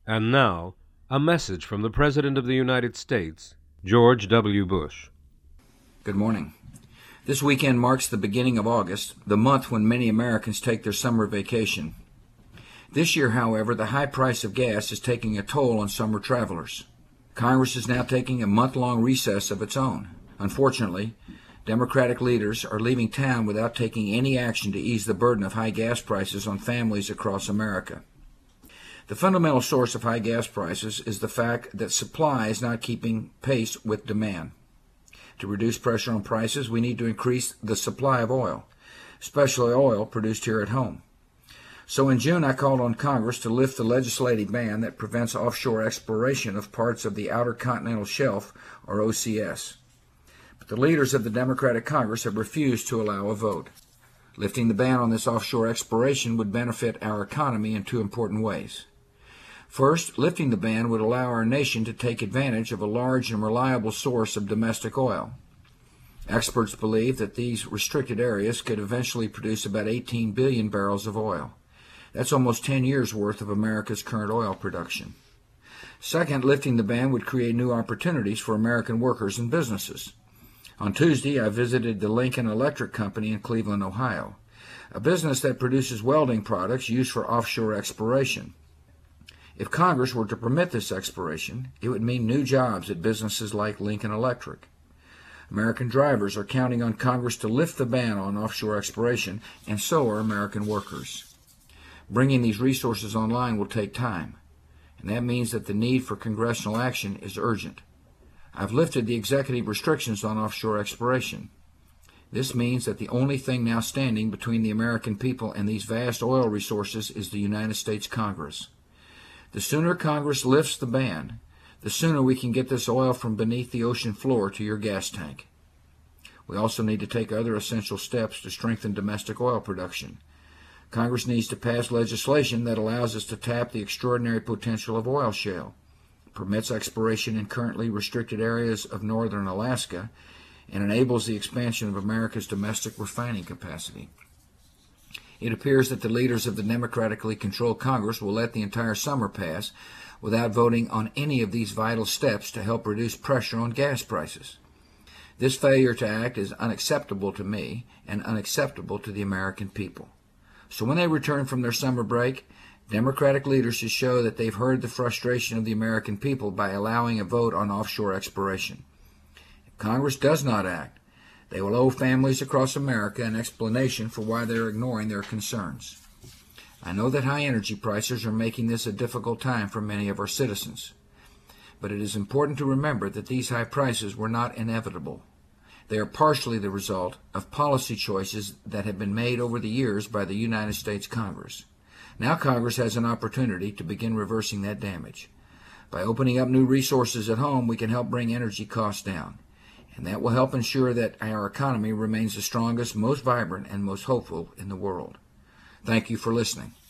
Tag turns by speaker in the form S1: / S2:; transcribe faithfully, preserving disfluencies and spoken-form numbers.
S1: And now, a message from the President of the United States, George W. Bush.
S2: Good morning. This weekend marks the beginning of August, the month when many Americans take their summer vacation. This year, however, the high price of gas is taking a toll on summer travelers. Congress is now taking a month-long recess of its own. Unfortunately, Democratic leaders are leaving town without taking any action to ease the burden of high gas prices on families across America. The fundamental source of high gas prices is the fact that supply is not keeping pace with demand. To reduce pressure on prices, we need to increase the supply of oil, especially oil produced here at home. So in June, I called on Congress to lift the legislative ban that prevents offshore exploration of parts of the Outer Continental Shelf, or O C S. But the leaders of the Democratic Congress have refused to allow a vote. Lifting the ban on this offshore exploration would benefit our economy in two important ways. First, lifting the ban would allow our nation to take advantage of a large and reliable source of domestic oil. Experts believe that these restricted areas could eventually produce about eighteen billion barrels of oil. That's almost ten years' worth of America's current oil production. Second, lifting the ban would create new opportunities for American workers and businesses. On Tuesday, I visited the Lincoln Electric Company in Cleveland, Ohio, a business that produces welding products used for offshore exploration. If Congress were to permit this exploration, it would mean new jobs at businesses like Lincoln Electric. American drivers are counting on Congress to lift the ban on offshore exploration, and so are American workers. Bringing these resources online will take time, and that means that the need for congressional action is urgent. I've lifted the executive restrictions on offshore exploration. This means that the only thing now standing between the American people and these vast oil resources is the United States Congress. The sooner Congress lifts the ban, the sooner we can get this oil from beneath the ocean floor to your gas tank. We also need to take other essential steps to strengthen domestic oil production. Congress needs to pass legislation that allows us to tap the extraordinary potential of oil shale, permits exploration in currently restricted areas of northern Alaska, and enables the expansion of America's domestic refining capacity. It appears that the leaders of the democratically controlled Congress will let the entire summer pass without voting on any of these vital steps to help reduce pressure on gas prices. This failure to act is unacceptable to me and unacceptable to the American people. So when they return from their summer break, Democratic leaders should show that they've heard the frustration of the American people by allowing a vote on offshore exploration. If Congress does not act, they will owe families across America an explanation for why they're ignoring their concerns. I know that high energy prices are making this a difficult time for many of our citizens, but it is important to remember that these high prices were not inevitable. They are partially the result of policy choices that have been made over the years by the United States Congress. Now Congress has an opportunity to begin reversing that damage. By opening up new resources at home, we can help bring energy costs down, and that will help ensure that our economy remains the strongest, most vibrant, and most hopeful in the world. Thank you for listening.